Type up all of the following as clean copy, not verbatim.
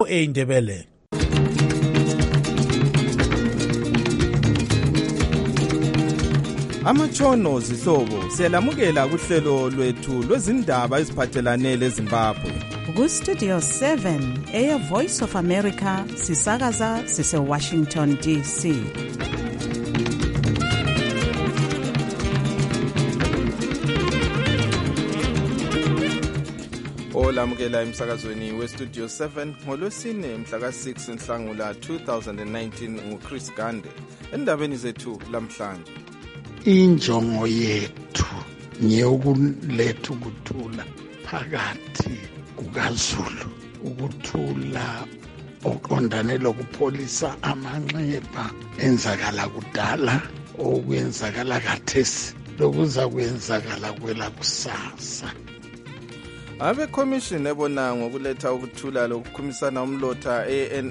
eindebele. Amatshono zihlobo siyalamukela kuhlelo lwethu lwezindaba eziphathelane leZimbabwe. Ku-Studio 7 Air Voice of America sisakaza sise-Washington DC. Olamukela emsakazweni we-Studio 7 ngolwesine mhla ka-6 Nhlangula 2019 nguChris Gande. Endabeni zethu lamhlanje. Injongo yethu ngeyokuletha ukuthula phakathi kukaZulu, ukuthula oqondane lokupholisa amanxeba enzakala kudala okwenzakala khathesi lokuza kwenzakala kwelakusasa. Abe-Commission ebona ngokuletha ukuthula lokukhumisana umlotha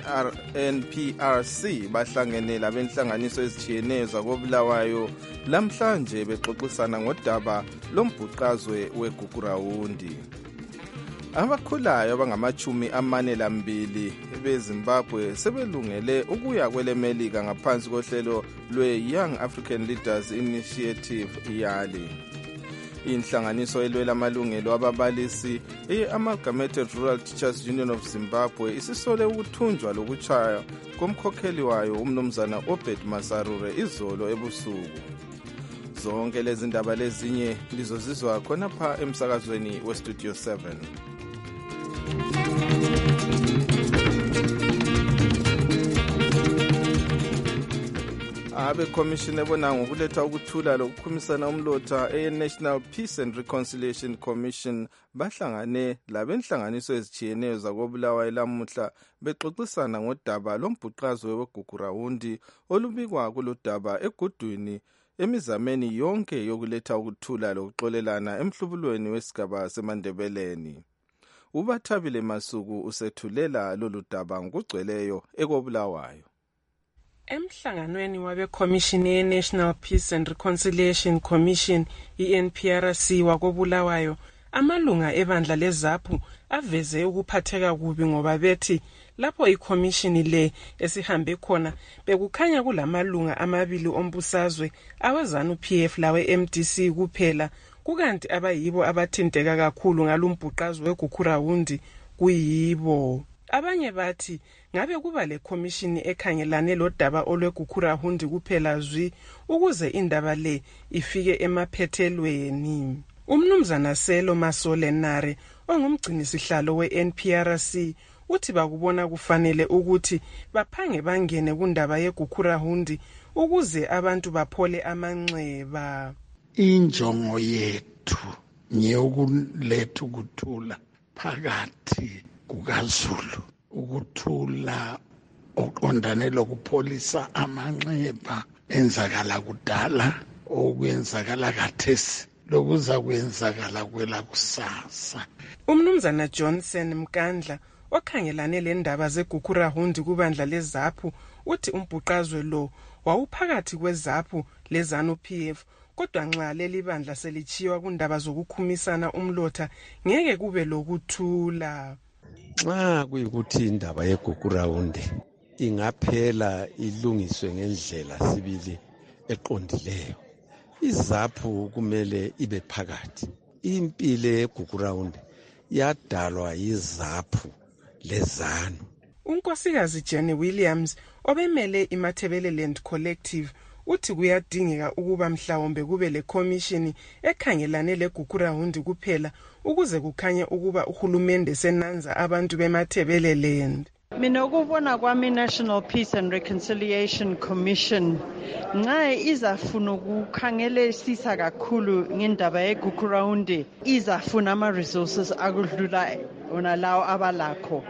NPRC bahlangene labenhlanganiso ezitshiyeneyo zakoBulawayo lamhlanje bexoxisana ngodaba lombhuqazwe weGugurawundi. Abakhulayo abangama-42 beZimbabwe sebelungele ukuya kweleMelika ngaphansi kohlelo lwe-Young African Leaders Initiative YALI. Inhlanganiso elwela amalungelo ababalisi i-Amalgamated Rural Teachers Union of Zimbabwe isisole ukuthunjwa lokutshaya komkhokheli wayo umnumzana Obed Masarure izolo ebusuku. Zonke lezi ndaba lezinye lizozizwa khonapha emsakazweni we-Studio 7. Abe-Commission ebona ngokuletha ukuthula lokukhumisana umlotha e-National Peace and Reconciliation Commission bahlangane labenhlanganiso ezitshiyeneyo zakoBulawayo lamuhla bexoxisana ngodaba lombhuqazwe weGugurawundi olubikwa kuludaba egudwini emizameni yonke yokuletha ukuthula lokuxolelana emhlubulweni wesigaba seMandebeleni. uBathabile Masuku usethulela lolu daba ngokugcweleyo ekoBulawayo. Emhlanganweni wabe-Commission ye-National Peace and Reconciliation Commission i-NPRC wakoBulawayo, amalunga ebandla leZAPU aveze ukuphatheka kubi ngoba bethi lapho i-commission le esihambe khona bekukhanya kulamalunga amabili ombusazwe aweZANU-PF lawe-MDC kuphela, kukanti abayibo abathinteka kakhulu ngalumbhuqazwe weGugurawundi kuyibo. Abanye bathi ngabe kuba le commission ekhangelane lodaba olweGugurawundi kuphela zwi ukuze indaba le ifike emaphethelweni. Umnumzana Selo Masolenare ongumgcinisihlalo we-NPRC uthi bakubona kufanele ukuthi baphange bangene kundaba yeGugurawundi ukuze abantu baphole amanxeba. Injongo yethu ngeyokuletha ukuthula phakathi kukaZulu, ukuthula oqondane lokupholisa amanxeba enzakala kudala okwenzakala khathesi lokuza kwenzakala kwelakusasa. Umnumzana Johnson Mkandla okhangelane lendaba zeGugurawundi kubandla leZAPU uthi umbhuqazwe lo wawuphakathi kweZAPU leZANU-PF, kodwa nxa leli bandla selichiwa kundaba zokukhumisana umlotha ngeke kube lokuthula. Nxa kuyikuthi indaba yeGugurawundi ingaphela ilungiswe ngendlela sibili eqondileyo, iZAPU kumele ibe phakathi. Impilo yeGugurawundi yadalwa yiZAPU leZANU. Unkosikazi Jenny Williams obemele iMathebeleland Collective uthi kuyadingeka ukuba mhlawumbe kube le commission ekhangelane leGugurawundi kuphela ukuze kukhanye ukuba uhulumende senanza abantu beMathebeleland. Mina ukubona kwami National Peace and Reconciliation Commission nxa izafuna ukukhangelisisa kakhulu ngendaba yeGugurawundi izafuna ama-resources akudlula ona lawo abalakho.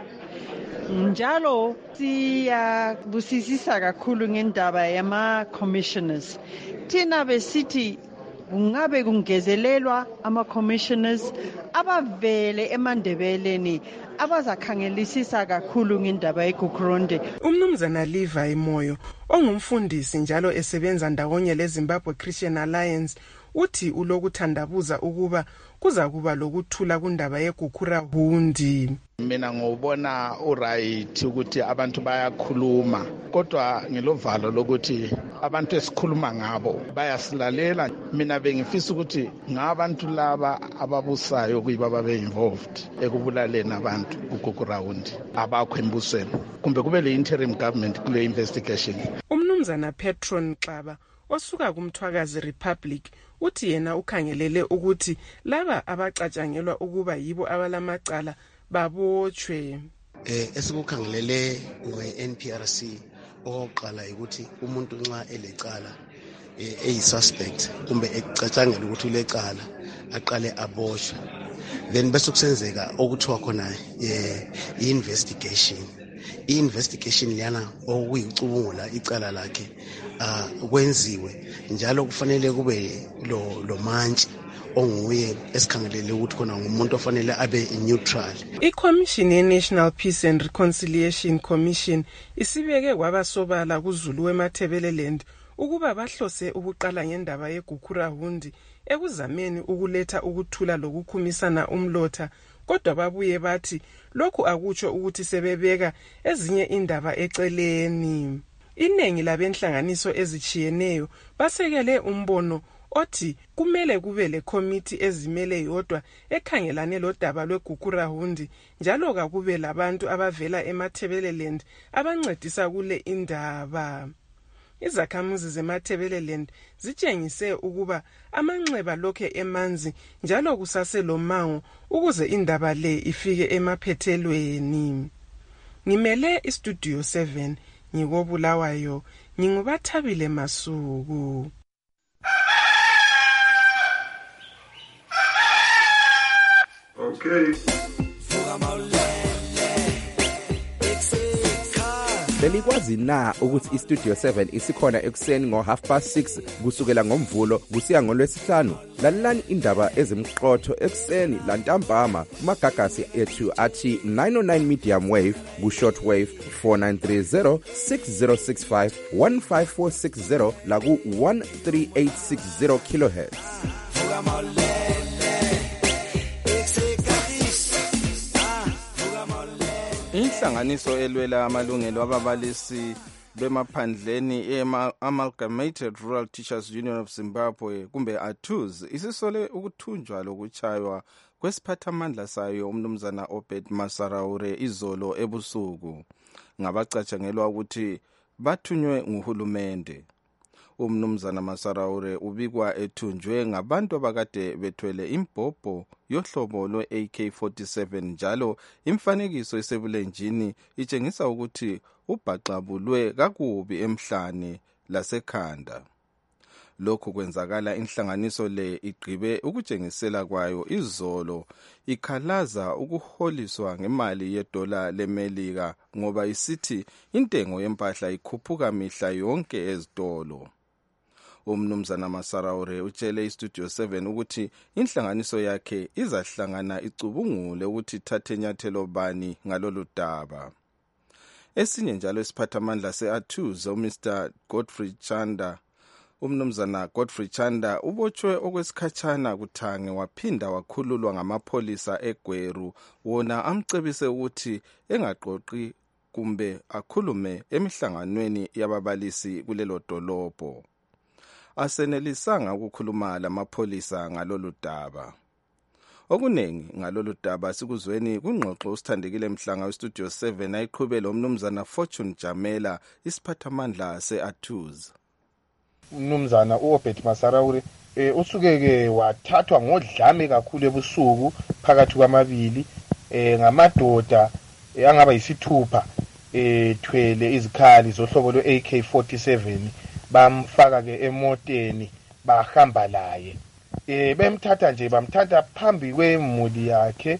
Njalo siyabusisisa kakhulu ngendaba yama-commissioners. Thina besithi kungabe kungezelelwa ama-commissioners abavele eMandebeleni abazakhangelisisa kakhulu ngendaba yeGugurawundi. Umnumzana Levi Moyo ongumfundisi njalo esebenza ndawonye leZimbabwe Christian Alliance uthi ulokuthandabuza ukuba kuza kuba lokuthula kundaba yeGukurahundi. Mina ngobona uright ukuthi abantu bayakhuluma, kodwa ngilovalo lokuthi abantu esikhuluma ngabo bayasilalela. Mina bengifisa ukuthi ngabantu laba ababusayo kuyiba babe involved ekubulaleni abantu kuGukurahundi abakho embusweni, kumbe kube le interim government kule investigation. Umnumzana Petron Xaba osuka kuMthwakazi Republic uthi yena ukhangelele ukuthi laba abacatshangelwa ukuba yibo abalamacala babotshwe. Esikukhangelele nge-NPRC oqala ukuthi umuntu nxa elecala eyisuspect kumbe ecatshangela ukuthi ulecala aqale aboshwe, then bese kusenzeka okuthiwa khona i-investigation. I-investigation yana okuyicubungula icala lakhe kwenziwe, njalo kufanele kube lo mantshi onguye esikhangelele ukuthi khona ngumuntu ofanele abe neutral. I-Commission ye-National Peace and Reconciliation Commission isibeke kwabasobala kuZulu weMathebeleland ukuba bahlose ukuqala ngendaba yeGukurahundi ekuzameni ukuletha ukuthula lokukhumisana umlotha, kodwa babuye bathi lokhu akutsho ukuthi sebebeka ezinye indaba eceleni. Iningi labenhlanganiso ezichiyeneyo basekele umbono othi kumele kube le committee ezimele yodwa ekhangelane lodaba lweGukurahundi, njalo kakube labantu abavela eMathebeleland abancedisa kule indaba. Izakhamuzi zeMathebeleland zitshengise ukuba amanxeba lokhe emanzi njalo kusase lomango ukuze indaba le ifike emaphethelweni. Ngimele iStudio 7 ngikobulawayo, ngingubathabile Masuku. Okay. Belikwazi na ukuthi iStudio 7 isikhona ekuseni ngo6:30 kusukela ngomvulo kusiya ngolwesihlanu? Lalelani indaba ezimqotho ekuseni lantambama kumagagasi ethu athi 909 medium wave ku-short wave 4930 6065 15460 la ku-13860 kilohertz. Inhlanganiso elwela amalungelo ababalisi bemaphandleni Amalgamated Rural Teachers Union of Zimbabwe kumbe ATUZ isisole ukuthunjwa lokuchaywa kwesiphathamandla sayo umnumzana Obed Masaraure izolo ebusuku ngabacatshangelwa ukuthi bathunywe nguhulumende. Umnumzana Masaraure ubikwa ethunjwe ngabantu abakade bethwele imbhobho yohlobo lwe-AK-47 njalo imfanekiso esebulenjini itshengisa ukuthi ubhaxabulwe kakubi emhlane lasekhanda. Lokhu kwenzakala inhlanganiso le igqibe ukutshengisela kwayo izolo ikhalaza ukuholiswa ngemali yedola leMelika ngoba isithi intengo yempahla ikhuphuka mihla yonke ezitolo. Umnumzana Masaraure utshele iStudio 7 ukuthi inhlanganiso yakhe izahlangana icubungule ukuthi thathe nyathelo bani ngalolu daba. Esinye njalo isiphathamandla se-ATUZ uMr Godfrey Chanda, umnumzana Godfrey Chanda ubotshwe okwesikhatshana kuthange waphinda wakhululwa ngamapholisa eGweru, wona amcebise ukuthi engaqoqi kumbe akhulume emihlanganweni yababalisi kulelo dolobho. Asenelisanga ukukhuluma lamapholisa ngalolu daba. Okunengi ngalolu daba sikuzweni kungxoxo usithandekile Mhlanga weStudio 7 ayiqhubela umnumzana Fortune Jamela isiphathamandla se-ATUZ. Umnumzana uObed Masaraure usukeke wathathwa ngodlame kakhulu ebusuku phakathi kwamabili ngamadoda angaba yisithupha thwele izikhali zohlobo lwe-AK-47 bamfaka ke emoteni bahamba laye. Bemthatha nje bamthatha phambi kwemuli yakhe,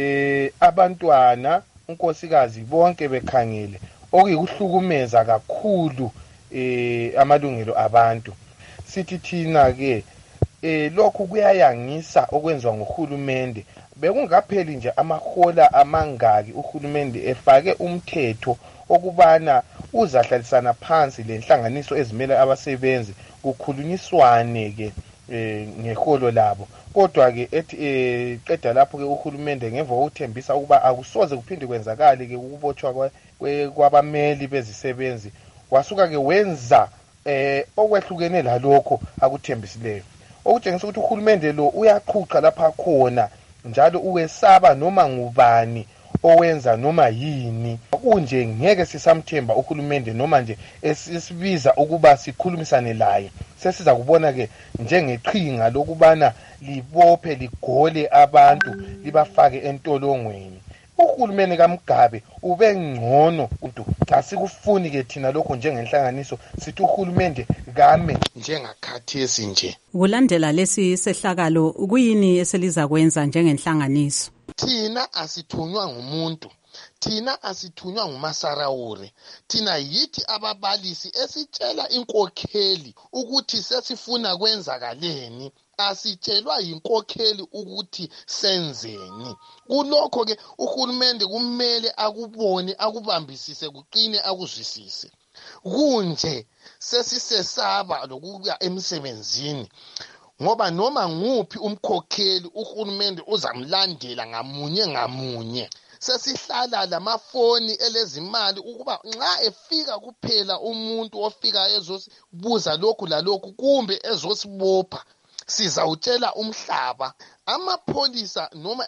abantwana unkosikazi bonke bekhangele okuyikuhlukumeza kakhulu amalungelo abantu. Sithi thina ke lokhu kuyayangisa okwenzwa nguhulumende. Bekungapheli nje amahola amangaki uhulumende efake umthetho okubana uzahlalisana phansi lenhlanganiso ezimele abasebenzi kukhulunyiswane ke ngeholo labo. Kodwa ke ethi qeda lapho ke uhulumende ngemva kokuthembisa ukuba akusoze kuphinde kwenzakale ke ukubotshwa kwabameli bezisebenzi, wasuka ke wenza okwehlukene lalokho akuthembisileyo, okutshengisa ukuthi uhulumende lo uyaqhuqa lapha khona njalo uwesaba noma ngubani owenza noma yini. Kunje ngeke sisamthemba uhulumende noma nje esibiza ukuba sikhulumisane laye. Sesiza kubona ke njengeqhinga lokubana libophe ligole abantu libafake entolongweni. Uhulumeni kaMgabe ube ngcono umuntu. Asikufuni ke thina lokho njengenhlanganiso, sithi uhulumende kame njengakhathesi nje. Kulandela lesi sehlakalo kuyini eseliza kwenza njengenhlanganiso? Thina asithunywa ngumuntu, thina asithunywa nguMasarawure, thina yithi ababalisi esitshela inkokheli ukuthi sesifuna kwenzakaleni, asitshelwa yinkokheli ukuthi senzeni. Kulokho ke uhulumende kumele akubone, akubambisise, kuqine, akuzwisise. Kunje sesisesaba lokuya emsebenzini, ngoba noma nguphi umkhokheli uhulumende uzamlandela ngamunye ngamunye. Sesihlala lamafoni elezimali ukuba nxa efika kuphela umuntu ofika ezosibuza lokhu lalokhu kumbe ezosibopha, sizawutshela umhlaba. Amapholisa noma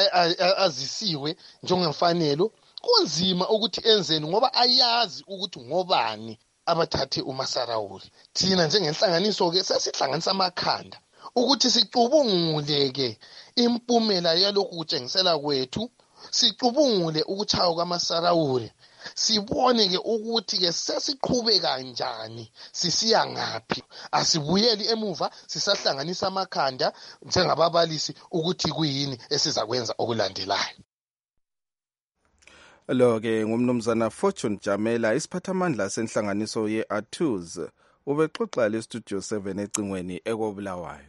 azisiwe njengemfanelo, kunzima ukuthi enzeni ngoba ayazi ukuthi ngobani abathathe uMasarawuri. Thina njengenhlanganiso ke sesihlanganisa amakhanda ukuthi sicubungule impumela yalokhu kutshengisela kwethu, sicubungule ukuchaya kwaMasarawuri, sibone ke ukuthi ke sesiqhube kanjani, sisiya ngaphi. Asibuyeli emuva, sisahlanganisa amakhanda njengababalisi ukuthi kuyini esizakwenza okulandelayo. Lo ke ngumnumzana Fortune Jamela, isiphathamandla senhlanganiso ye-ATUZ, ubexoxa le Studio 7 ecingweni ekobulawayo.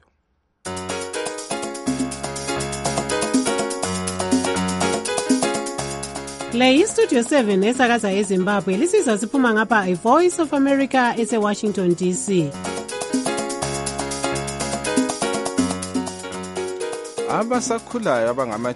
Le iStudio 7 esakaza eZimbabwe lisiza siphuma ngapha iVoice of America ese-Washington DC. Abasakhulayo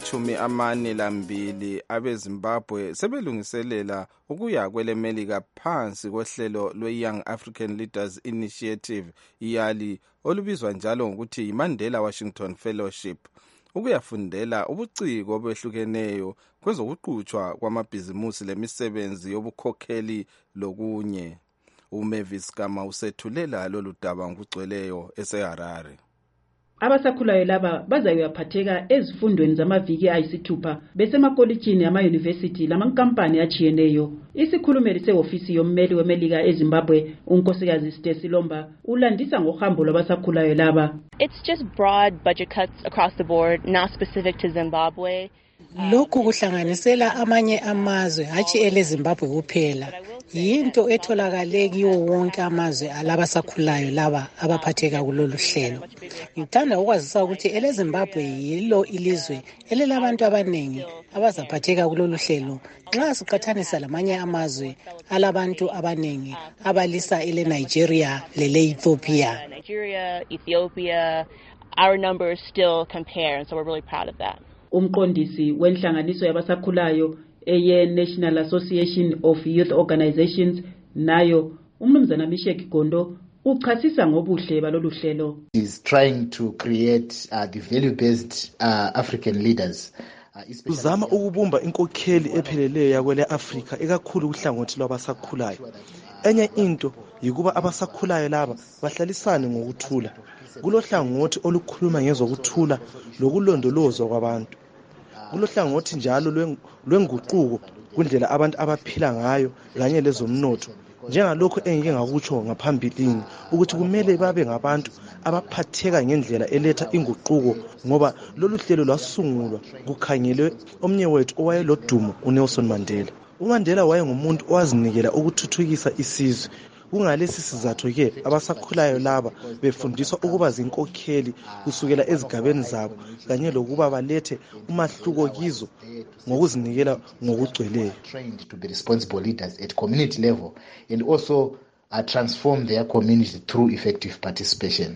abangama-42 abeZimbabwe sebelungiselela ukuya kwelemelika phansi kohlelo lwe-Young African Leaders Initiative, YALI, olubizwa njalo ngokuthi yiMandela Washington Fellowship, ukuyafundela ubuciko obehlukeneyo kwezokuqhutshwa kwamabhizimusi lemisebenzi yobukhokheli lokunye. uMavis Kama usethulela lolu daba ngokugcweleyo eseHarare. Abasakhulayo laba bazayaphatheka ezifundweni zamaviki ayisithupha besemakolitshini ama-university lamankampani achiyeneyo. Isikhulumeli sehofisi yommeli wemelika eZimbabwe, unkosikazi Stacy Lomba, ulandisa ngohambo lwabasakhulayo laba. It's just broad budget cuts across the board, not specific to Zimbabwe. Lokhu kuhlanganisela amanye amazwe hatshi eleZimbabwe kuphela. Yinto etholakale kiwo wonke amazwe alabasakhulayo laba abaphatheka kulolu hlelo. Ngithanda ukwazisa ukuthi eleZimbabwe yilo ilizwe elelabantu abaningi abazaphatheka kulolu hlelo nxa siqhathanisa lamanye amazwe alabantu abaningi abalisa eleNigeria lele-Ethiopia. Nigeria, Ethiopia, our numbers still compare, and so we're really proud of that. Umqondisi wenhlanganiso yabasakhulayo eye-National Association of Youth Organizations nayo umnumzana Mishek Gondo uchasisa ngobuhle balolu hlelo. Is trying to create the value-based African leaders. Uzama ukubumba inkokheli epheleleyo yakwele Afrika ekakhulu uhlangothi lwabasakhulayo. Enye into yikuba abasakhulayo laba bahlalisane ngokuthula. Kulohlangothi olukhuluma ngezokuthula lokulondolozwa kwabantu. Kulohlangothi njalo lwenguquko kundlela abantu abaphila ngayo kanye lezomnotho. Njengalokho engike ngakutsho ngaphambilini ukuthi kumele babe ngabantu abaphatheka ngendlela eletha inguquko, ngoba lolu hlelo lwasungulwa kukhangelwe omnye wethu owayelodumo uNelson Mandela. uMandela wayengumuntu owazinikela ukuthuthukisa isizwe. Kungalesi sizathu ke abasakhulayo laba befundiswa ukuba zinkokheli kusukela ezigabeni zabo kanye lokuba balethe umahluko kizo ngokuzinikela ngokugcweleyo. Trained to be responsible leaders at community level and also transform their community through effective participation.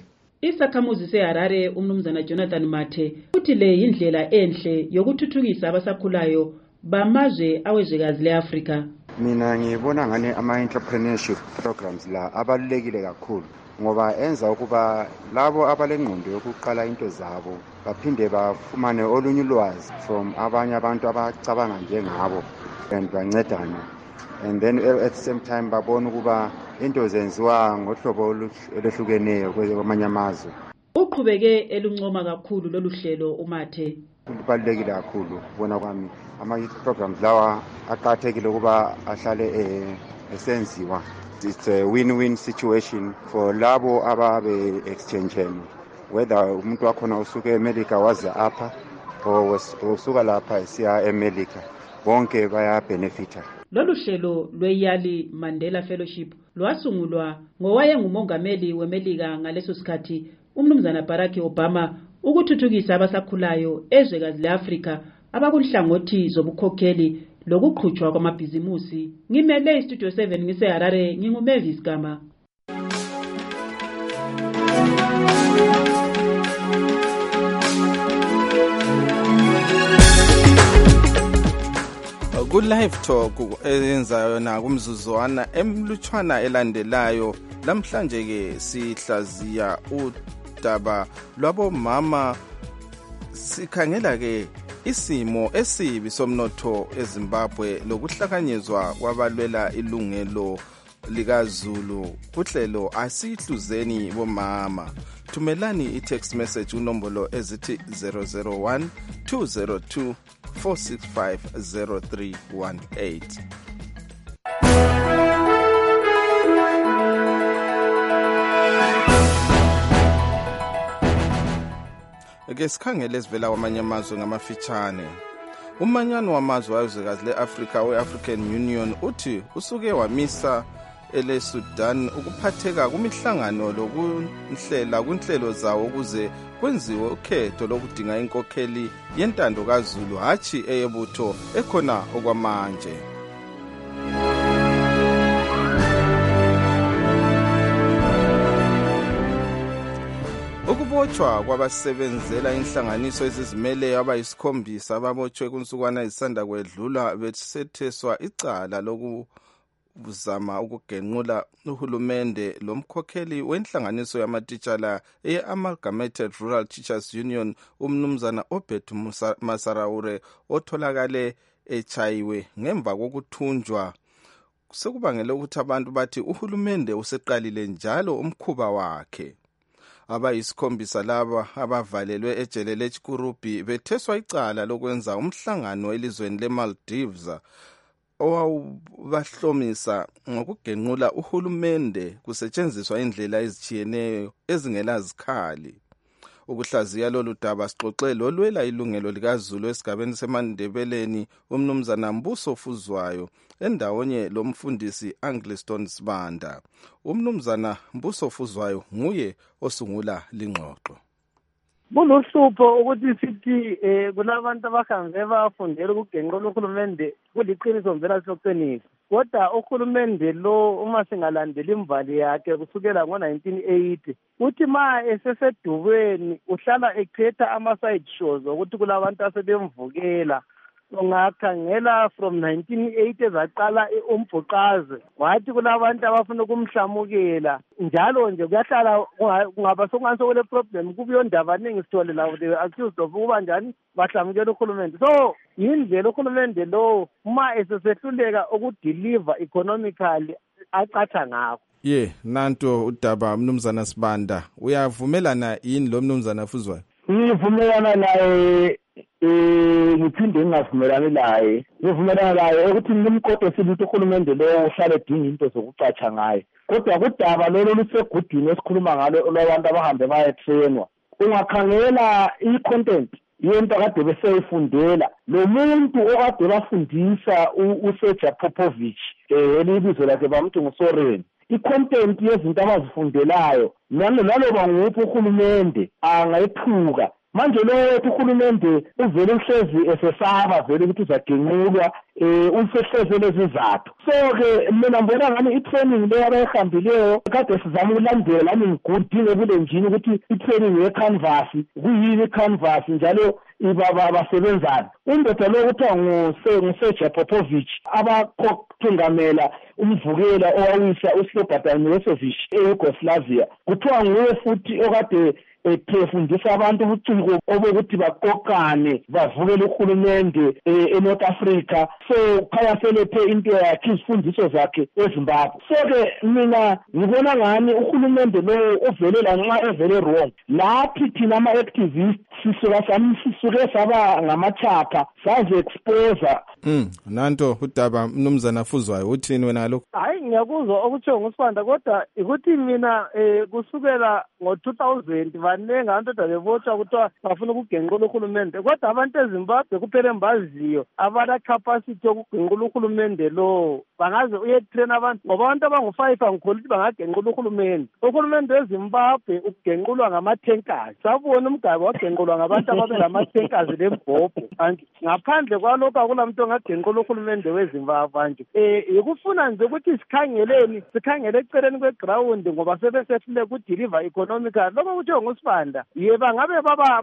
Isakhamuzi seHarare umnumzana Jonathan Mathe uthi le indlela enhle yokuthuthukisa abasakhulayo bamazwe awezwekazi leAfrika. Mina ngibona ngane ama-entrepreneurship programs la abalulekile kakhulu ngoba enza ukuba labo abalengqondo yokuqala into zabo baphinde bafumane olunye ulwazi from abanye abantu abacabanga njengabo and bancedane, and then at the same time babona ukuba into zenziwa ngohlobo olehlukeneyo kwamanye amazwe. Uqhubeke eluncoma kakhulu lolu hlelo uMathe. Kubalulekile kakhulu bona kwami ama-programs lawa aqakathekile ukuba ahlale esenziwa. It's a win-win situation for labo ababe exchange-eni, whether umuntu wakhona usuke eMelika waze apha or usuka lapha esiya eMelika, bonke baya-benefita. Lolu hlelo lwe-Yali Mandela Fellowship lwasungulwa ngowayengumongameli weMelika ngaleso sikhathi umnumzana Barack Obama ukuthuthukisa abasakhulayo ezwekazi leAfrika abakunhlangothi zobukhokheli lokuqhutshwa kwamabhizimusi. Ngimele iStudio 7 ngiseHarare, nginguMavis Gama. Ku-live talk eyenzayo na kumzuzwana emlutshwana elandelayo namhlanje ke sihlaziya udaba lwabomama, sikhangela ke isimo esibi somnotho eZimbabwe lokuhlakanyezwa kwabalwela ilungelo likaZulu kuhlelo asihluzeni bomama. Thumelani i-text message unombolo ezithi 001 202 465 0318. Ake sikhangele esivela kwamanye amazwe ngamafitshane. Umanyano wamazwe awezwekazi leAfrika we-African Union uthi usuke wamisa ele-Sudan ukuphatheka kumihlangano lokunhlela kunhlelo zawo ukuze kwenziwe ukhetho lokudinga inkokheli yentando kaZulu hatshi eyebutho ekhona okwamanje. Ukubotshwa kwabasebenzela inhlanganiso ezizimeleyo abayisikhombisa ababotshwe kunsukwana ezisanda kwedlula besetheswa icala lokuzama ukugenqula uhulumende lomkhokheli wenhlanganiso yamatitshala ye-Amalgamated Rural Teachers Union umnumzana Obed Masaraure otholakale echayiwe ngemva kokuthunjwa. Sekubangele ukuthi abantu bathi uhulumende useqalile njalo umkhuba wakhe. Abayisikhombisa laba abavalelwe ejele leChikurubi betheswa icala lokwenza umhlangano elizweni leMaldives owawubahlomisa ngokugenqula uhulumende kusetshenziswa indlela ezitshiyeneyo ezingela zikhali. Ukuhlaziya lolu daba sixoxele olwela ilungelo likaZulu esigabeni seMandebeleni umnumzana Mbuso Fuzwayo endawonye lomfundisi Angliston Sibanda. Umnumzana Mbuso Fuzwayo nguye osungula lingxoxo. Buluhlupho ukuthi sithi kunabantu abahambe bafundela ukugenqula uhulumende kuliqiniso mvela siloqinisa. Kodwa uhulumende lo uma singalandela imvali yakhe kusukela ngo-1980 uthi ma esesedubeni uhlala ekhetha ama-side shows ukuthi kulabantu asebemvukela. Ungakhangela from 1980 zaqala umbhuqaze wathi kulabantu abafuna ukumhlamukela njalo nje kuyahlala kungaba sokungani kule problem kubuyo ndaba ningi sithole la the accused of ukuba njani bahlamukela uhulumende. So yindlela uhulumende lo uma esesehluleka ukudeliver economically aqatha ngakho. Nanto udaba mnumzana Sibanda, uyavumelana yini lo mnumzana Fuzwayo? Ngivumelana naye, ngiphinde ngingavumelani naye. Ngivumelana naye ukuthi nimqodo sibuthi uhulumende lo uhlale edinga into zokucatsha ngaye. Kodwa kudaba lelo lusegudini esikhuluma ngalo labantu abahambe bayetrainwa. Ungakhangela i-content yento kade beseyifundela. Lo muntu okade bafundisa uSeja Popovich elibizo lakhe bamuthi nguSoren. I-content yezinto abazifundelayo naloba nguphi uhulumende angayithuka manje lo wethu uhulumende uvele uhlezi esesaba vele ukuthi uzagenqulwa usehleze lezizathu. So-ke mina ngibona ngani i-training leyo abayihambileyo kade sizama ukulandela nami ngigudinge kule njini ukuthi i-training ye-canvas kuyini i-canvas njalo basebenzana. Indoda lo kuthiwa nguSergej Popovich abathungamela umvukela owawisa uSlobodan Milosevic eYugoslavia. Kuthiwa nguye futhi okade efundisa abantu ubuciko obokuthi baqoqane bavukele uhulumende eNorth Africa. So khaya selephe into yakhe izifundiso zakhe eZimbabwe. So-ke mina ngibona ngani uhulumende lo uvelela nxa evele wrong. Laphi thina ama-activists sisuke saba ngamachapha saze expose. Nanto udaba mnumzana Fuzwayo uthini wena lokho? Hayi ngiyakuzwa okutsho nguSibanda kodwa ukuthi mina kusukela ngo-2000 banenge abantu bevotha kuthiwa bafuna ukugenqula uhulumende kodwa abantu eZimbabwe kuphela embaziyo abala capacity yokugenqula uhulumende lo bangaze uyetrain abantu ngoba abantu abangu-5 angikholwa ukuthi bangagenqula uhulumende weZimbabwe ukugenqulwa ngama-tankers. Sabona umgabe wagenqulwa ngabantu ababelama-tankers lembhobho. Ngaphandle kwalokho akulamuntu ongagenqula uhulumende weZimbabwe nje. Yikufuna nje ukuthi sikhangele eceleni kweground ngoba sebesehlule kudeliver economical. Lokho kuthiwa nguSibanda yeba ngabe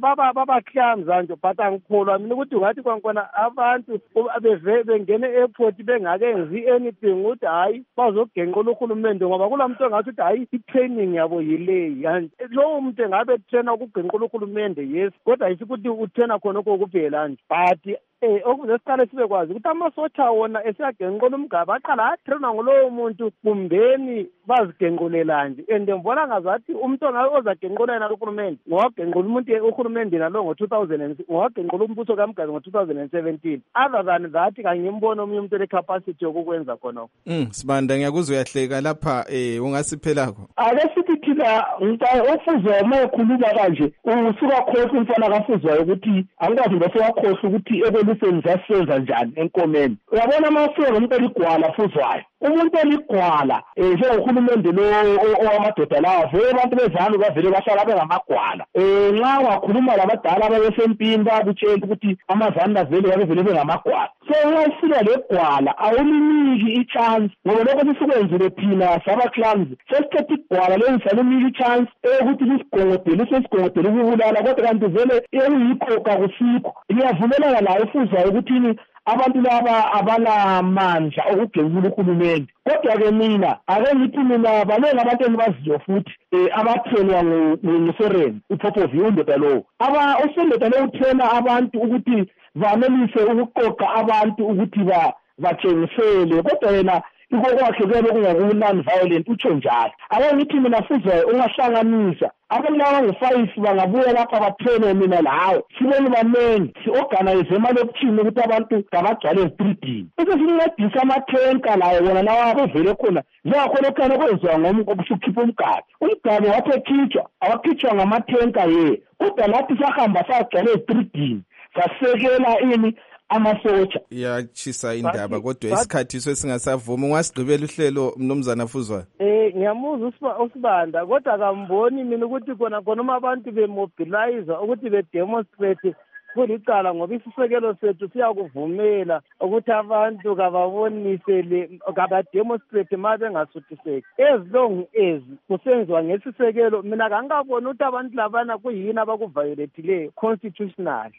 babaklamza nje but angikholwa mina ukuthi ungathi kwankona abantu bengene e-airport bengakenzi anything ukuthi hayi bazogenqula uhulumende ngoba kulamuntu ongathi ukuthi hayi i-training yabo yileyi. Lowo muntu engabe trainer ukugenqula uhulumende yes kodwa ayisikuthi utrainer khonokho kuphela nje but okuzesiqale sibekwazi ukuthi amasotsha wona esiyagenqula umgaba aqala atrainwa ngulowo muntu kumbeni bazigenqulela nje and ngibona ngazathi umuntu ozagenqula yena uhulumende ngowagenqula umuntu uhulumende nalo ngo-2000 ngowagenqula umbuso kaMgazi ngo-2017 other than that kangimbona omunye umuntu le-capacity yokukwenza khonokho. Sibanda ngiyakuzwa uyahleka lapha ungasiphelako ake sithi thina oFuzwayo uma ekhuluma kanje usuka khohlwa umfana kaFuzwayo ukuthi angikwazi ngosewakhohlwa ukuthi evolution zasenza njani enkomeni. Uyabona amasiko umuntu eligwala Fuzwayo umuntu eligwala njengohulumende lo owamadoda lawa vele abantu bezanu bavele bahlala bengamagwala. Nxa wakhuluma labadala ababesempini bakutshela ukuthi amazanda vele babevele bengamagwala. So nxa ufika legwala awuliniki i-chance ngoba lokho sikwenzile thina sabaclams sesithethe igwala lengisaliniki i-chance ukuthi lisigongodele ukubulala kodwa kanti vele ekuyikho kakusikho. Ngiyavumelana naye Fuzwayo ukuthi abantu laba abanamandla okugenqula uhulumende kodwa-ke mina ake ngithi mina banenge abantu engibaziyo futhi abathenwa nguSoren uPopovich undoda lowo usendoda lowo uthena abantu ukuthi banelise ukuqoqa abantu ukuthi batshengisele kodwa yena iko kwakhe kuyelo kungaku-non-violent utsho njalo. Ake ngithi mina Fuzwayo ungahlanganisa abantu laba ngu-5 bangabuya lapha bathene mina lawe sibone banengi si-organize emalokishini ukuthi abantu ngabagcwale ezitridini bese sincedisa amathenka layo wona lawa bevele khona njengakhona kwenziwa ngokusukhipha umgabe wathi ekhitshwa awakhitshwa ngamathenka kodwa lathi sahamba sagcwale ezitridini sasekela ini amasotsha. Iyachisa indaba kodwa isikhathi sesingasavumi ungasigqibela uhlelo mnumzana Fuzwayo. Ngiyamuzwa uSibanda kodwa akamboni mina ukuthi khona uma abantu bemobilize ukuthi bedemonstrate kulicala ngoba isisekelo sethu siyakuvumela ukuthi abantu kababonisele kabademonstrate ma bengasuthiseki as long as kusenziwa ngesisekelo. Mina kangikaboni ukuthi abantu labana kuyini abakuvioletileyo constitutional.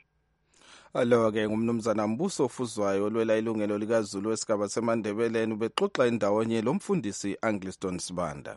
Alo-ke ngumnumzana Mbuso Fuzwayo olwela ilungelo likaZulu wesigaba seMandebeleni bexoxa indawonye lo mfundisi Angliston Sibanda.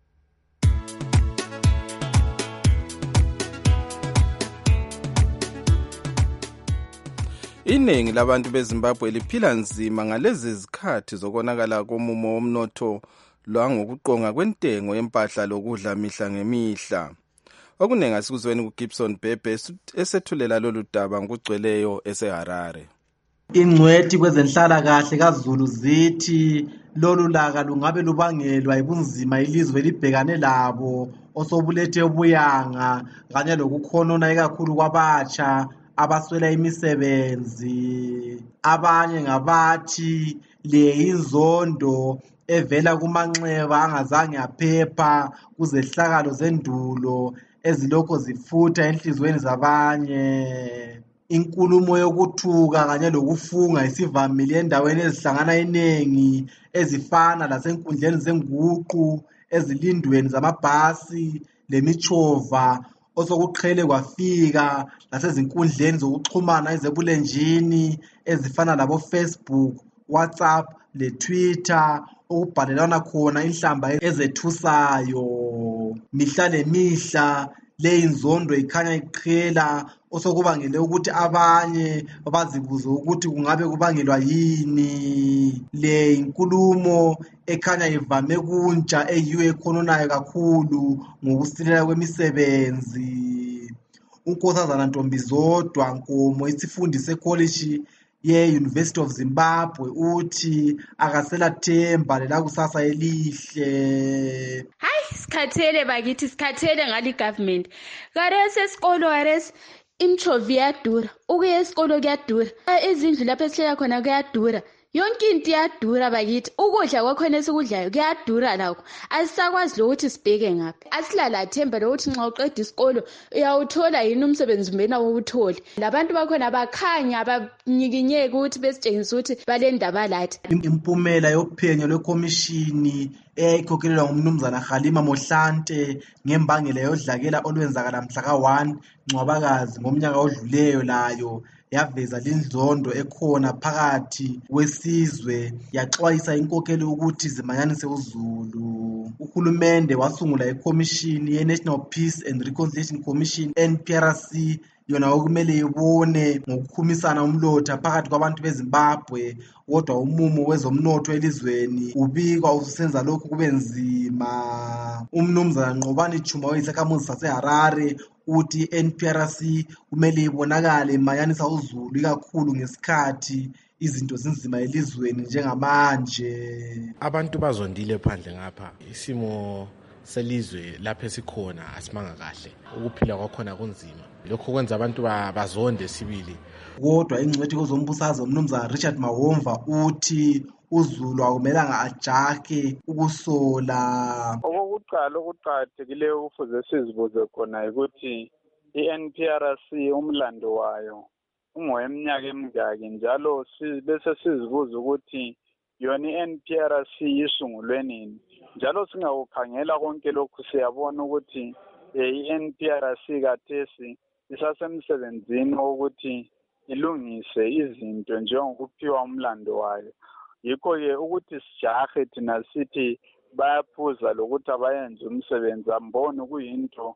Iningi labantu beZimbabwe liphila nzima ngalezi zikhathi zokonakala komumo womnotho lwangokuqonga kwentengo yempahla lokudla mihla ngemihla. Okunenga sikuzweni kuGibson Bhebhe esethulela lolu daba ngugcweleyo eseHarare. Ingcwethi kwezenhlalakahle kaZulu zithi lolu laka lungabe lubangelwa yibunzima ilizwe libhekane labo osobulethe ubuyanga kanye lokukhonona ikakhulu kwabatsha abaswela imisebenzi. Abanye ngabathi le inzondo evela kumanxeba angazange aphepha kuzehlakalo zendulo ezilokho zifutha enhlizweni zabanye. Inkulumo yokuthuka kanye lokufunga isivamile endaweni ezihlangana eningi ezifana lasenkundleni zenguqu, ezilindweni zamabhasi lemithova, osokuqhele kwafika nasezinkundleni zokuxhumana ezebulenjini ezifana labo Facebook, WhatsApp le Twitter, okubhalelwana khona inhlamba ezethusayo. Mihla lemihla le inzondo ikhanya iqhela, osokubangele ukuthi abanye bazibuze ukuthi kungabe kubangelwa yini. Le inkulumo ekhanya ivame kuntsha eyiyo ekhononayo kakhulu ngokusilela kwemisebenzi. uNkosazana Ntombizodwa Nkomo, isifundi secollege ye-University of Zimbabwe, uthi akasela themba lelakusasa elihle. Hayi, sikhathele bakithi, sikhathele ngali government. Karese esikolo arese imchovi iyadura, ukuya esikolo kuyadura, izindlu lapho esihlala khona kuyadura, yonke into iyadura bakithi, ukudla kwakhona esikudlayo kuyadura lakho. Asisakwazi lokuthi sibheke ngaphi, asilala themba lokuthi nxa uqeda isikolo uyawuthola yini umsebenzi mbena wokuthole. Labantu bakhona bakhanya abanyikinyeke ukuthi besitshengisa ukuthi balendaba lathi. Impumela yophenyo lwekomishini eyayikhokhelelwa ngumnumzana Halima Mohlante ngembangela yodlakela olwenzakala mhla ka-1 Ncwabakazi ngomnyaka odluleyo layo yaveza linzondo ekhona phakathi kwesizwe, yaxwayisa inkokheli ukuthi zimanyanise uZulu. Uhulumende wasungula ikomishini ye-National Peace and Reconciliation Commission, NPRC, yona okumele ibone ngokukhumisana umlotha phakathi kwabantu beZimbabwe, kodwa umumo wezomnotho elizweni ubikwa ususenza lokhu kube nzima. Umnumzana Nqobani Chuma oyisakhamuzi saseHarare uthi NPRC kumele ibonakale imanyanisa uZulu ikakhulu ngesikhathi izinto zinzima elizweni njengamanje. Abantu bazondile phandle ngapha, isimo selizwe lapho esikhona asimanga kahle, ukuphila kwakhona kunzima, lokho kwenza abantu bazonde sibili. Kodwa ingcwethi kozombusazwe umnumzana Richard Mahomva uthi uZulu akumelanga ajahe ukusola. Okokuqala okuqakathekileyo kufuze sizibuze khona ukuthi i-NPRC umlando wayo ungoweminyaka emingaki, njalo bese sizibuza ukuthi yona i-NPRC isungulwe nini, njalo singawukhangela konke lokhu siyabona ukuthi i-NPRC kathesi isasemsebenzini wokuthi ilungise izinto njengokuphiwa umlando wayo. Yikho-ke ukuthi sijahe thina sithi bayaphuza lokuthi abayenze umsebenzi, amboni kuyinto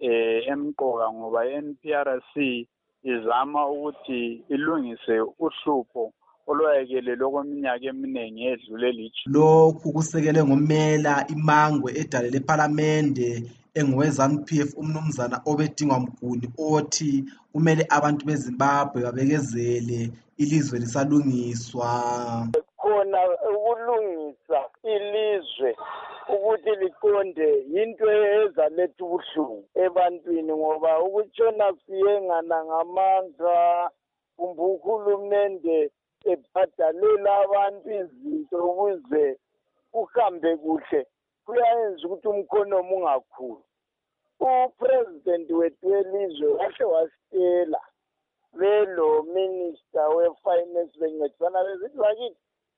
emqoka, ngoba i-NPRC izama ukuthi ilungise uhlupho olwayekelelwe kweminyaka eminingi edlule lithi. Lokhu kusekele ngomela imangwe edale lePhalamende engowe-ZANU-PF umnumzana Obedingwa Mguni othi kumele abantu beZimbabwe babekezele ilizwe lisalungiswa. Khona ukulungisa ilizwe ukuthi liqonde yinto ezaletha ubuhlungu ebantwini, ngoba ukutshona siyengana ngamandla kumbe uhulumende ebhadalela abantu izinto ukuze uhambe kuhle kuyayenza ukuthi umkhonomi ungakhuli. Upresident wethu welizwe wahle wasitela velo minister we-finance bencedisana bezithi bakithi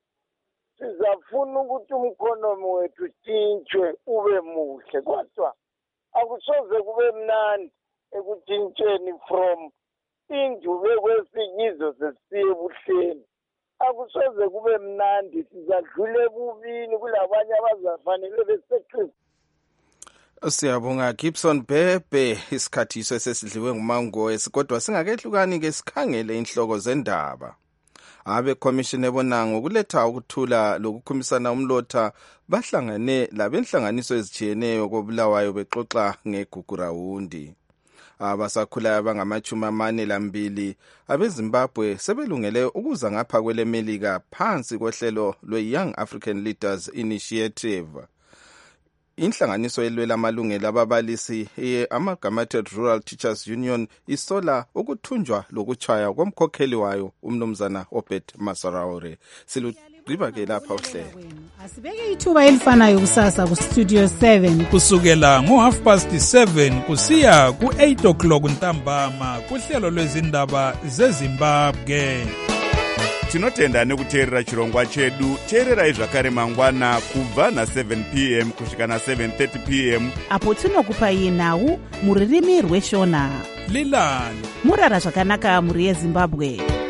sizafuna ukuthi umkhonomi wethu utshintshwe ube muhle, kodwa akusoze kube mnandi ekutshintsheni from indube kwesikizo sesiye ebuhleni. Akusoze kube mnandi, sizadlule bubini kulabanye abazafanele besekrisi. Siyabonga Gibson Bhebhe, isikhathi sesidliwe nguMangoesi, kodwa singakehlukani ke sikhangele inhloko zendaba. Abe commission ebona ngokuletha ukuthula lokukhumisana umlotha bahlangane labenhlanganiso ezitshiyeneyo koBulawayo bexoxa ngeGugurawundi. Abasakhulayo abangama-42 abeZimbabwe sebelungele ukuza ngapha kweleMelika phansi kohlelo lwe-Young African Leaders Initiative. Inhlanganiso elwela amalungelo ababalisi Amalgamated Rural Teachers Union isola ukuthunjwa lokutshaya komkhokheli wayo umnumzana Obed Masaraure. sigqiba-ke lapha uhlelo. Asibeke ithuba elifanayo kusasa kustudio 7 kusukela ngo7:30 kusiya ku8 o'clock ntambama kuhlelo lwezindaba zeZimbabwe. Tinotenda nekuteerera chirongwa chedu. Teererai zvakare mangwana kubva na7 p.m. kusvika na7:30 p.m. apo tinokupai nhau muririmi rweshona. Lilani murara zvakanaka muri yeZimbabwe.